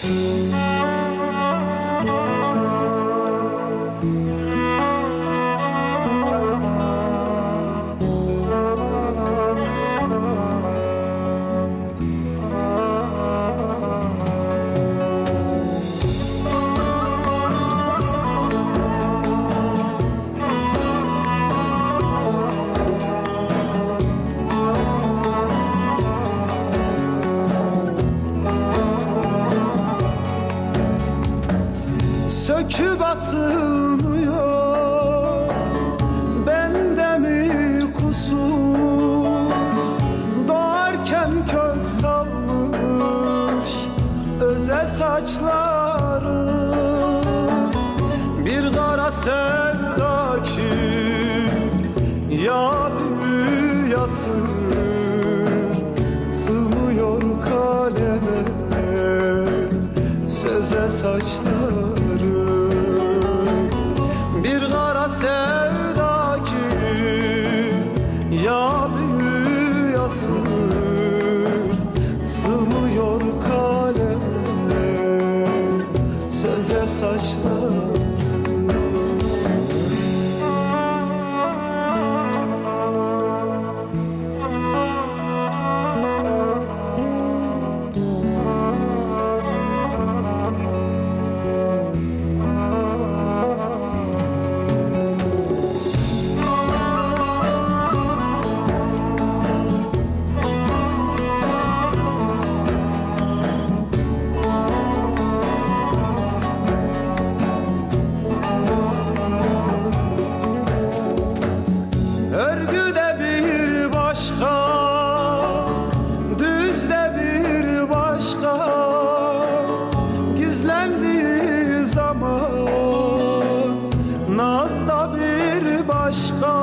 Söküp atılmıyor, bende mi kusur? Doğarken kök salmış özel saçları, bir kara sevda ki ya büyüyasın, sığmıyor kaleme söze saçları. Bir kara sevda ki ya büyüyasın, sığmıyor kaleme söze saçları. Örgüde bir başka, düzde bir başka, gizlendiği zaman nazda bir başka,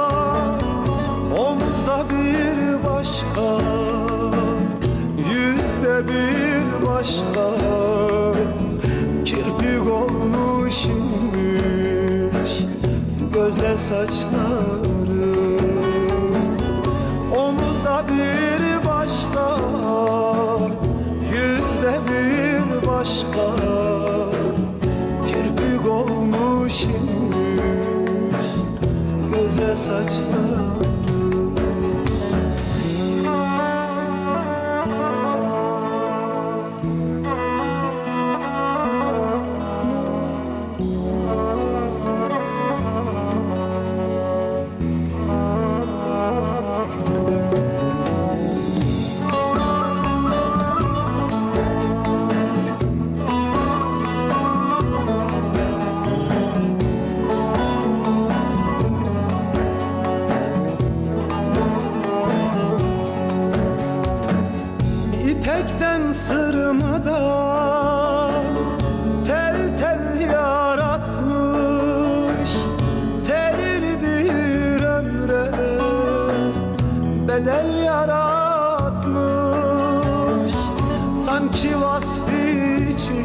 omuzda bir başka, yüzde bir başka, kirpik olmuş inmiş göze saçları. Omuzda bir başka, yüzde bir başka, kirpik olmuş inmiş göze saçları. İpekten sırmadan tel tel yaratmış, telli bir ömre bedel yaratmış. Sanki vasfı için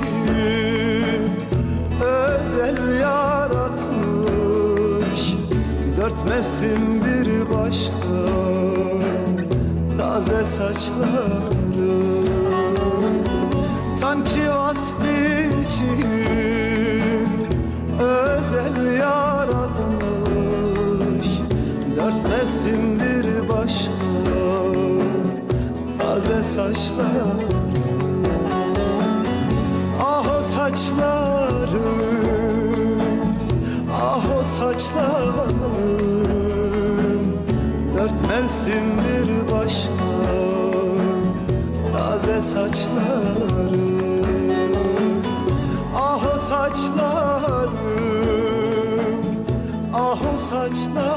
özel yaratmış, dört mevsim bir başka taze saçları. Sanki vasfı için özel yaratmış, dört mevsim bir başka taze saçları. Ah o saçlarım, ah o saçlarım, dört mevsim bir başka taze saçları. Ah o saçlarım, ah o saçlarım,